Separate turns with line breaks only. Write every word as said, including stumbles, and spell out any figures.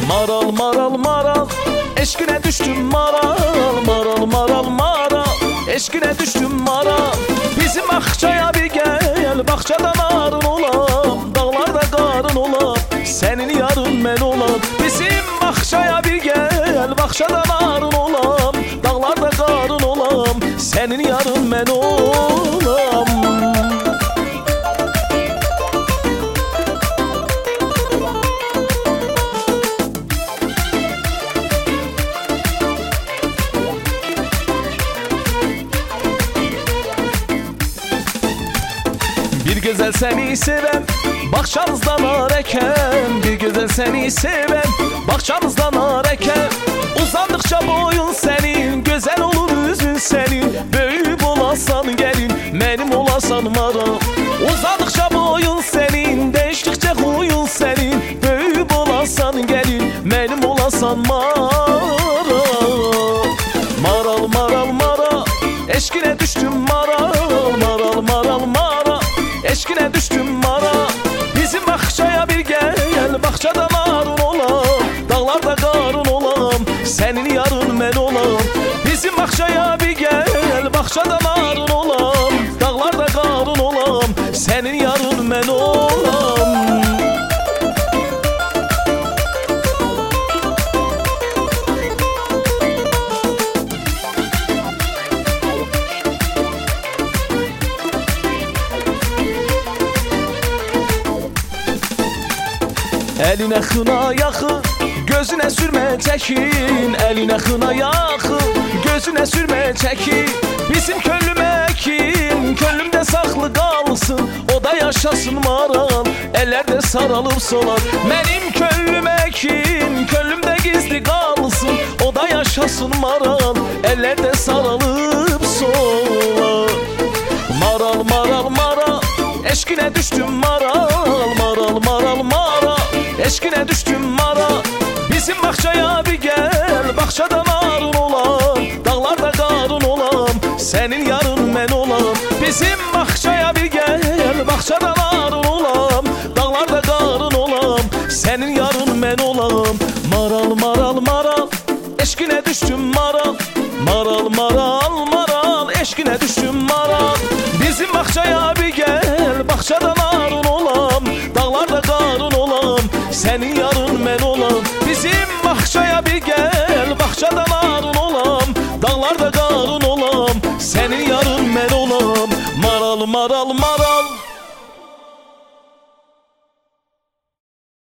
Maral maral maral, eşkine düştüm maral. Maral maral maral, eşkine düştüm maral. Bizim Akçaya bir gel, bahçeden arın olam, dağlarda karın olam, senin yarın ben olam. Bizim Akçaya bir gel, bahçeden arın olam, dağlarda karın olam, senin yarın ben olam. Bir güzel seni seven, bahçanızdan areken. Bir güzel seni seven, bahçanızdan areken. Uzandıkça boyun senin, güzel olur yüzün senin. Büyük olasan gelin, benim olasan maral. Uzandıkça boyun senin, değiştikçe huyun senin. Büyük olasan gelin, benim olasan maral. Maral maral maral, eşkine düştüm maral. Maral maral maral, eşkine düştüm maral. Bizim Akçaya bir gel, bahçeden arın olam, dağlarda karın olam, senin yarın ben olam. Bizim Akçaya bir gel, bahçeden arın olam, dağlarda karın olam, senin yarın ben olam. Eline xına yaxı, gözüne sürme çekin. Eline xına yaxı, gözüne sürme çekin. Bizim könlüm ekin, könlümde saklı kalsın, o da yaşasın maral, ellerde sarılıp solar. Benim könlüm ekin, könlümde gizli kalsın, o da yaşasın maral, ellerde sarılıp solar. Maral maral maral, eşkine düştüm maral. Maral maral maral, eşkine düştüm maral. Bizim Akçaya bir gel, bahçeden arın olam, dağlarda karın olam, senin yarın ben olam. Bizim Akçaya bir gel, bahçeden arın olam, dağlarda karın olam, senin yarın ben olam. Maral maral maral, eşkine düştüm maral. Maral maral maral, eşkine düştüm maral. Bizim Akçaya bir gel, bahçeden arın olam, dağlarda karın olam, senin yarın